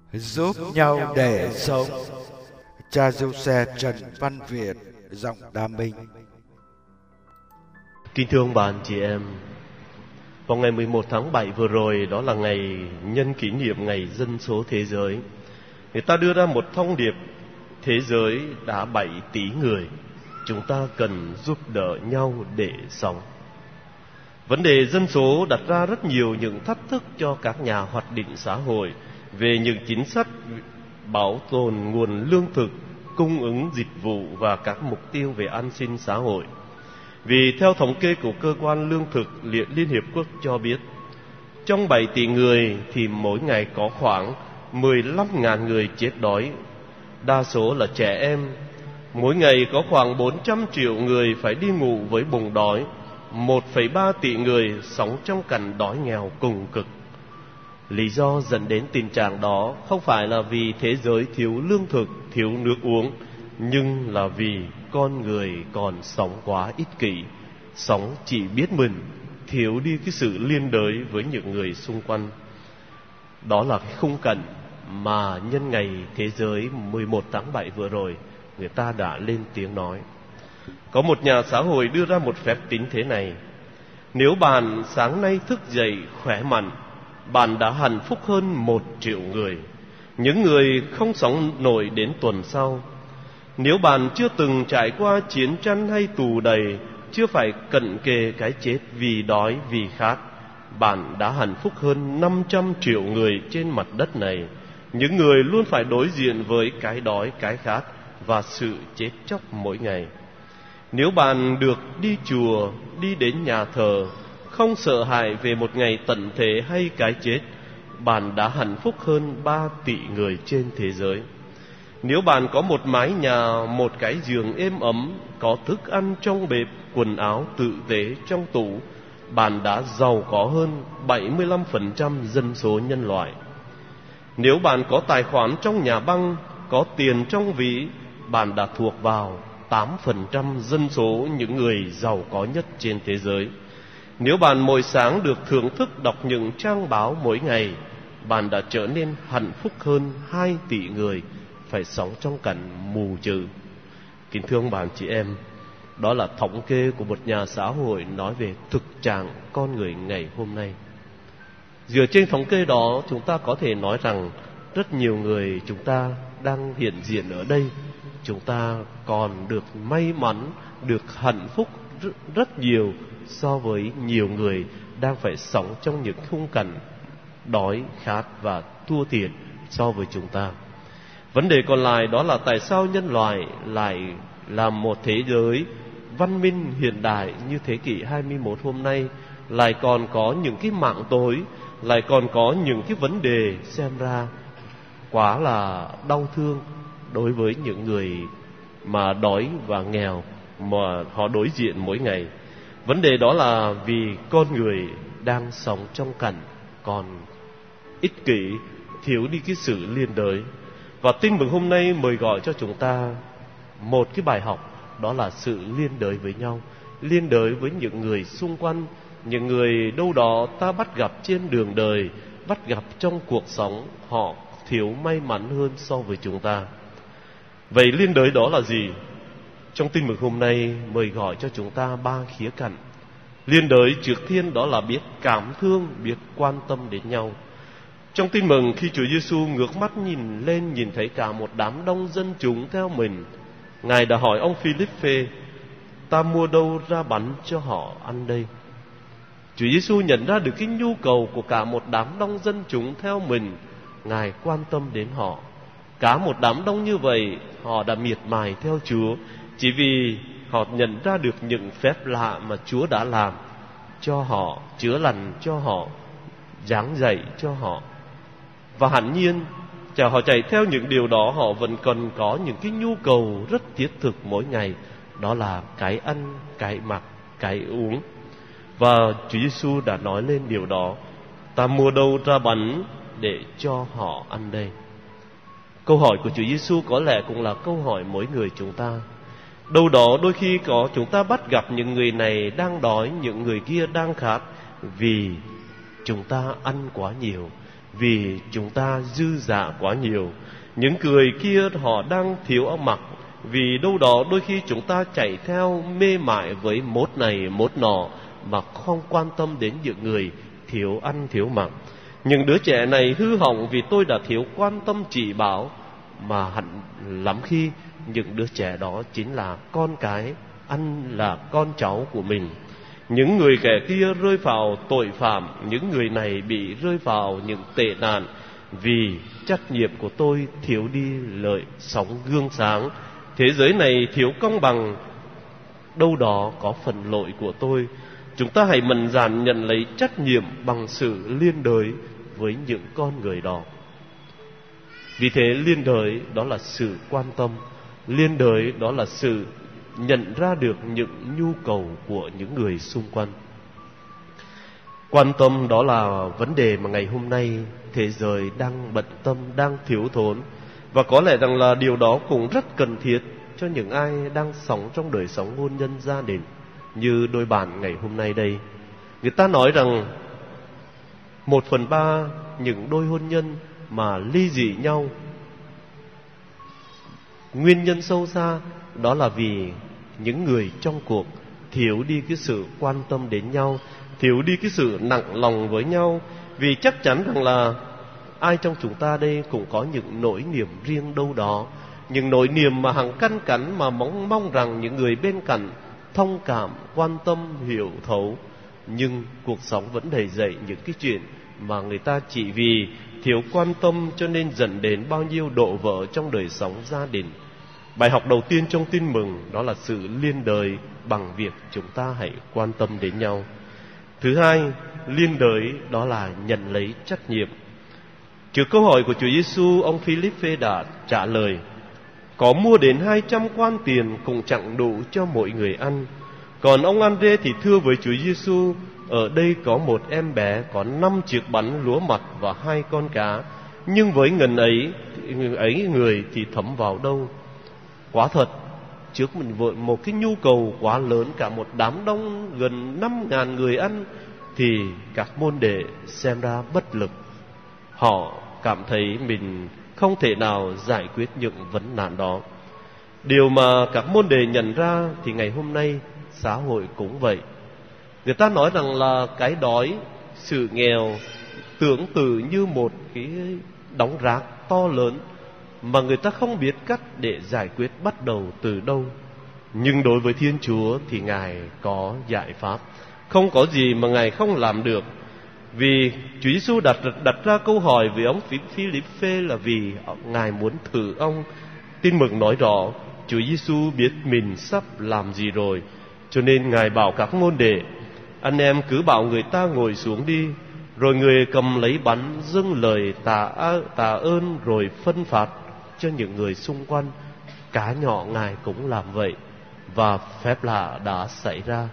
giúp nhau để sống. Cha Giuse Trần Văn Việt, giọng Đa Minh. Kính thưa ông bà anh chị em, vào ngày 11 tháng 7 vừa rồi, đó là ngày nhân kỷ niệm ngày dân số thế giới, người ta đưa ra một thông điệp: thế giới đã 7 tỷ người, chúng ta cần giúp đỡ nhau để sống. Vấn đề dân số đặt ra rất nhiều những thách thức cho các nhà hoạch định xã hội về những chính sách bảo tồn nguồn lương thực, cung ứng dịch vụ và các mục tiêu về an sinh xã hội. Vì theo thống kê của Cơ quan Lương thực Liên Hiệp Quốc cho biết, trong 7 tỷ người thì mỗi ngày có khoảng 15.000 người chết đói, đa số là trẻ em. Mỗi ngày có khoảng 400 triệu người phải đi ngủ với bụng đói, 1,3 tỷ người sống trong cảnh đói nghèo cùng cực. Lý do dẫn đến tình trạng đó không phải là vì thế giới thiếu lương thực, thiếu nước uống, nhưng là vì con người còn sống quá ích kỷ, sống chỉ biết mình, thiếu đi cái sự liên đới với những người xung quanh. Đó là cái khung cảnh mà nhân ngày thế giới 11 tháng 7 vừa rồi, người ta đã lên tiếng nói. Có một nhà xã hội đưa ra một phép tính thế này: nếu bạn sáng nay thức dậy khỏe mạnh, bạn đã hạnh phúc hơn 1 triệu người, những người không sống nổi đến tuần sau. Nếu bạn chưa từng trải qua chiến tranh hay tù đầy, chưa phải cận kề cái chết vì đói vì khát, bạn đã hạnh phúc hơn 500 triệu người trên mặt đất này, những người luôn phải đối diện với cái đói, cái khát và sự chết chóc mỗi ngày. Nếu bạn được đi chùa, đi đến nhà thờ, không sợ hãi về một ngày tận thế hay cái chết, bạn đã hạnh phúc hơn 3 tỷ người trên thế giới. Nếu bạn có một mái nhà, một cái giường êm ấm, có thức ăn trong bếp, quần áo tử tế trong tủ, bạn đã giàu có hơn 75% dân số nhân loại. Nếu bạn có tài khoản trong nhà băng, có tiền trong ví, bạn đã thuộc vào 8% dân số những người giàu có nhất trên thế giới. Nếu bạn mỗi sáng được thưởng thức đọc những trang báo mỗi ngày, bạn đã trở nên hạnh phúc hơn 2 tỷ người phải sống trong cảnh mù chữ. Kính thưa ông bà chị em, đó là thống kê của một nhà xã hội nói về thực trạng con người ngày hôm nay. Dựa trên thống kê đó, chúng ta có thể nói rằng rất nhiều người chúng ta đang hiện diện ở đây, chúng ta còn được may mắn, được hạnh phúc rất nhiều so với nhiều người đang phải sống trong những khung cảnh đói, khát và thua thiệt so với chúng ta. Vấn đề còn lại đó là tại sao nhân loại lại là một thế giới văn minh hiện đại như thế kỷ 21 hôm nay lại còn có những cái mạng tối, lại còn có những cái vấn đề xem ra quá là đau thương đối với những người mà đói và nghèo mà họ đối diện mỗi ngày. Vấn đề đó là vì con người đang sống trong cảnh còn ích kỷ, thiếu đi cái sự liên đới. Và tin mừng hôm nay mời gọi cho chúng ta một cái bài học, đó là sự liên đới với nhau, liên đới với những người xung quanh, những người đâu đó ta bắt gặp trên đường đời, bắt gặp trong cuộc sống, họ thiếu may mắn hơn so với chúng ta. Vậy liên đới đó là gì? Trong tin mừng hôm nay mời gọi cho chúng ta 3 khía cạnh. Liên đới trước tiên đó là biết cảm thương, biết quan tâm đến nhau. Trong tin mừng, khi Chúa Giêsu ngước mắt nhìn lên, nhìn thấy cả một đám đông dân chúng theo mình, Ngài đã hỏi ông Philippe: ta mua đâu ra bánh cho họ ăn đây? Chúa Giêsu nhận ra được cái nhu cầu của cả một đám đông dân chúng theo mình, Ngài quan tâm đến họ. Cả một đám đông như vậy, họ đã miệt mài theo Chúa chỉ vì họ nhận ra được những phép lạ mà Chúa đã làm cho họ, chữa lành cho họ, giảng dạy cho họ. Và hẳn nhiên, họ chạy theo những điều đó, họ vẫn còn có những cái nhu cầu rất thiết thực mỗi ngày, đó là cái ăn, cái mặc, cái uống. Và Chúa Giêsu đã nói lên điều đó: ta mua đâu ra bánh để cho họ ăn đây? Câu hỏi của Chúa Giêsu có lẽ cũng là câu hỏi mỗi người chúng ta. Đâu đó đôi khi có chúng ta bắt gặp những người này đang đói, những người kia đang khát, vì chúng ta ăn quá nhiều, vì chúng ta dư dả quá nhiều. Những người kia họ đang thiếu áo mặc, vì đâu đó đôi khi chúng ta chạy theo mê mải với mốt này mốt nọ mà không quan tâm đến những người thiếu ăn thiếu mặc. Những đứa trẻ này hư hỏng vì tôi đã thiếu quan tâm chỉ bảo, mà hẳn lắm khi những đứa trẻ đó chính là con cái, ăn là con cháu của mình. Những người kẻ kia rơi vào tội phạm, những người này bị rơi vào những tệ nạn vì trách nhiệm của tôi thiếu đi lợi sóng gương sáng. Thế giới này thiếu công bằng, đâu đó có phần lỗi của tôi. Chúng ta hãy mạnh dạn nhận lấy trách nhiệm bằng sự liên đới với những con người đó. Vì thế liên đới đó là sự quan tâm, liên đới đó là sự nhận ra được những nhu cầu của những người xung quanh. Quan tâm đó là vấn đề mà ngày hôm nay thế giới đang bận tâm, đang thiếu thốn. Và có lẽ rằng là điều đó cũng rất cần thiết cho những ai đang sống trong đời sống hôn nhân gia đình, như đôi bạn ngày hôm nay đây. Người ta nói rằng 1/3 những đôi hôn nhân mà ly dị nhau, nguyên nhân sâu xa đó là vì những người trong cuộc thiếu đi cái sự quan tâm đến nhau, thiếu đi cái sự nặng lòng với nhau. Vì chắc chắn rằng là ai trong chúng ta đây cũng có những nỗi niềm riêng đâu đó, những nỗi niềm mà hằng căn cắn mà mong rằng những người bên cạnh thông cảm, quan tâm, hiểu thấu. Nhưng cuộc sống vẫn đầy dậy những cái chuyện mà người ta chỉ vì thiếu quan tâm cho nên dẫn đến bao nhiêu đổ vỡ trong đời sống gia đình. Bài học đầu tiên trong tin mừng đó là sự liên đới bằng việc chúng ta hãy quan tâm đến nhau. Thứ hai, liên đới đó là nhận lấy trách nhiệm. Trước câu hỏi của Chúa Giêsu, ông Philippe đã trả lời: có mua đến 200 quan tiền cũng chẳng đủ cho mỗi người ăn. Còn ông Andrê thì thưa với Chúa Giêsu: ở đây có một em bé có 5 chiếc bánh lúa mạch và 2 con cá, nhưng với ngần ấy người thì thấm vào đâu? Quả thật, trước mình vội một cái nhu cầu quá lớn, cả một đám đông gần 5.000 người ăn, thì các môn đệ xem ra bất lực. Họ cảm thấy mình không thể nào giải quyết những vấn nạn đó. Điều mà các môn đệ nhận ra thì ngày hôm nay xã hội cũng vậy. Người ta nói rằng là cái đói, sự nghèo tưởng từ như một cái đống rác to lớn mà người ta không biết cách để giải quyết bắt đầu từ đâu. Nhưng đối với Thiên Chúa thì Ngài có giải pháp, không có gì mà Ngài không làm được. Vì Chúa Giêsu đặt ra câu hỏi với ông Philippe là vì Ngài muốn thử ông. Tin mừng nói rõ Chúa Giêsu biết mình sắp làm gì rồi, cho nên Ngài bảo các môn đệ: anh em cứ bảo người ta ngồi xuống đi. Rồi người cầm lấy bánh dâng lời tạ ơn rồi phân phát cho những người xung quanh. Cá nhỏ Ngài cũng làm vậy, và phép lạ đã xảy ra.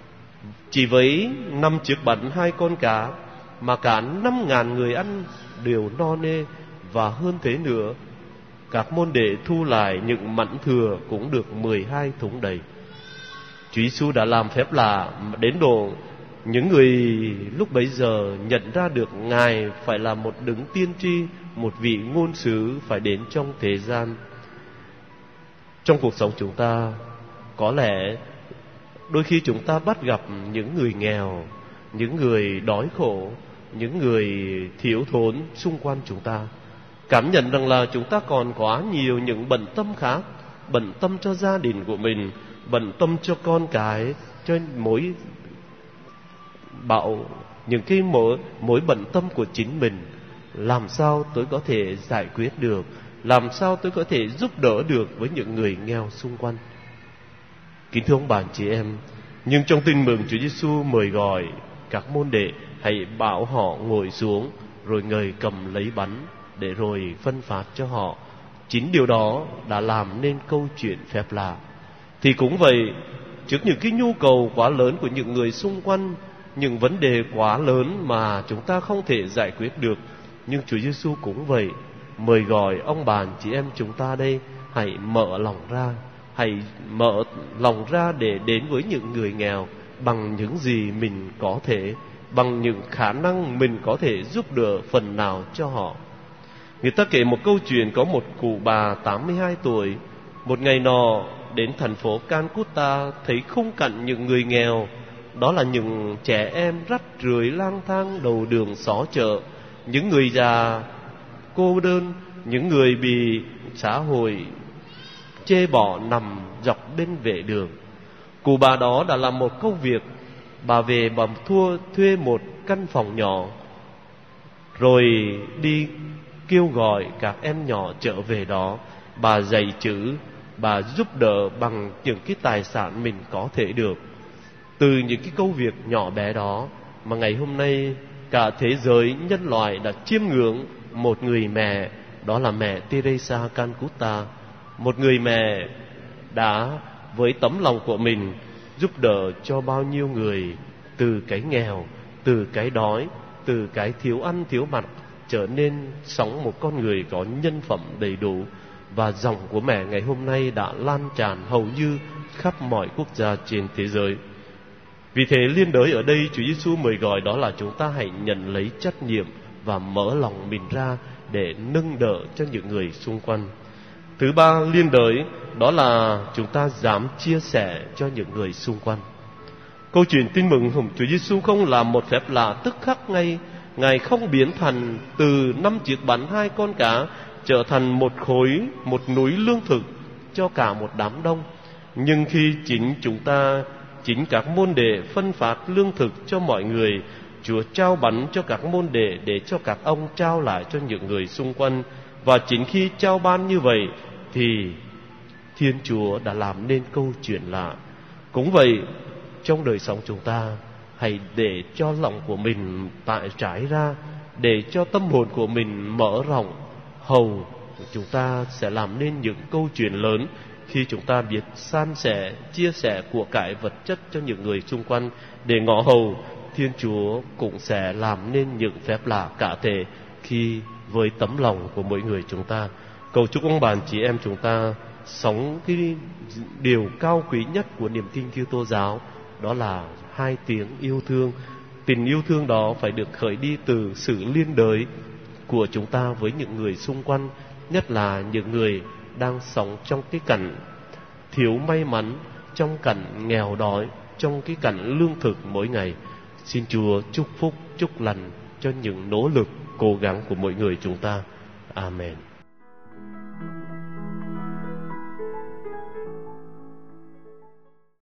Chỉ với 5 chiếc bánh 2 con cá mà cả 5.000 người ăn đều no nê, và hơn thế nữa, các môn đệ thu lại những mảnh thừa cũng được 12 thúng đầy. Chúa Giêsu đã làm phép lạ đến độ những người lúc bấy giờ nhận ra được Ngài phải là một đấng tiên tri, một vị ngôn sứ phải đến trong thế gian. Trong cuộc sống chúng ta, có lẽ đôi khi chúng ta bắt gặp những người nghèo, những người đói khổ, những người thiếu thốn xung quanh chúng ta, cảm nhận rằng là chúng ta còn quá nhiều những bận tâm khác, bận tâm cho gia đình của mình, bận tâm cho con cái, cho những cái mối bận tâm của chính mình. Làm sao tôi có thể giải quyết được, làm sao tôi có thể giúp đỡ được với những người nghèo xung quanh. Kính thưa ông bà chị em, nhưng trong tin mừng Chúa Giêsu mời gọi các môn đệ hãy bảo họ ngồi xuống, rồi Người cầm lấy bánh để rồi phân phát cho họ. Chính điều đó đã làm nên câu chuyện phép lạ. Thì cũng vậy, trước những cái nhu cầu quá lớn của những người xung quanh, những vấn đề quá lớn mà chúng ta không thể giải quyết được, nhưng Chúa Giêsu cũng vậy, mời gọi ông bà chị em chúng ta đây hãy mở lòng ra để đến với những người nghèo bằng những gì mình có thể, bằng những khả năng mình có thể giúp đỡ phần nào cho họ. Người ta kể một câu chuyện có một cụ bà 82 tuổi, một ngày nọ đến thành phố Calcutta, thấy khung cảnh những người nghèo, đó là những trẻ em rách rưởi lang thang đầu đường xó chợ, những người già cô đơn, những người bị xã hội chê bỏ nằm dọc bên vệ đường. Cụ bà đó đã làm một công việc. Bà về bà thuê một căn phòng nhỏ, rồi đi kêu gọi các em nhỏ trở về đó. Bà dạy chữ, bà giúp đỡ bằng những cái tài sản mình có thể được. Từ những cái công việc nhỏ bé đó mà ngày hôm nay cả thế giới nhân loại đã chiêm ngưỡng một người mẹ, đó là mẹ Teresa Calcutta. Một người mẹ đã với tấm lòng của mình giúp đỡ cho bao nhiêu người từ cái nghèo, từ cái đói, từ cái thiếu ăn thiếu mặc trở nên sống một con người có nhân phẩm đầy đủ. Và dòng của mẹ ngày hôm nay đã lan tràn hầu như khắp mọi quốc gia trên thế giới. Vì thế liên đới ở đây Chúa Giêsu mời gọi đó là chúng ta hãy nhận lấy trách nhiệm và mở lòng mình ra để nâng đỡ cho những người xung quanh. Thứ ba, liên đới đó là chúng ta dám chia sẻ cho những người xung quanh. Câu chuyện tin mừng của Chúa Giêsu không làm một phép lạ tức khắc ngay. Ngài không biến thành từ 5 chiếc bánh 2 con cá trở thành một núi lương thực cho cả một đám đông. Nhưng khi chính các môn đệ phân phát lương thực cho mọi người, Chúa trao bánh cho các môn đệ để cho các ông trao lại cho những người xung quanh. Và chính khi trao ban như vậy thì Thiên Chúa đã làm nên câu chuyện lạ. Cũng vậy, trong đời sống chúng ta, hãy để cho lòng của mình trải ra, để cho tâm hồn của mình mở rộng, hầu chúng ta sẽ làm nên những câu chuyện lớn khi chúng ta biết san sẻ, chia sẻ của cải vật chất cho những người xung quanh. Để ngõ hầu, Thiên Chúa cũng sẽ làm nên những phép lạ cả thể khi với tấm lòng của mỗi người chúng ta. Cầu chúc ông bà chị em chúng ta sống cái điều cao quý nhất của niềm tin Kitô giáo, đó là 2 tiếng yêu thương. Tình yêu thương đó phải được khởi đi từ sự liên đới của chúng ta với những người xung quanh, nhất là những người đang sống trong cái cảnh thiếu may mắn, trong cảnh nghèo đói, trong cái cảnh lương thực mỗi ngày. Xin Chúa chúc phúc, chúc lành cho những nỗ lực, cố gắng của mỗi người chúng ta. Amen.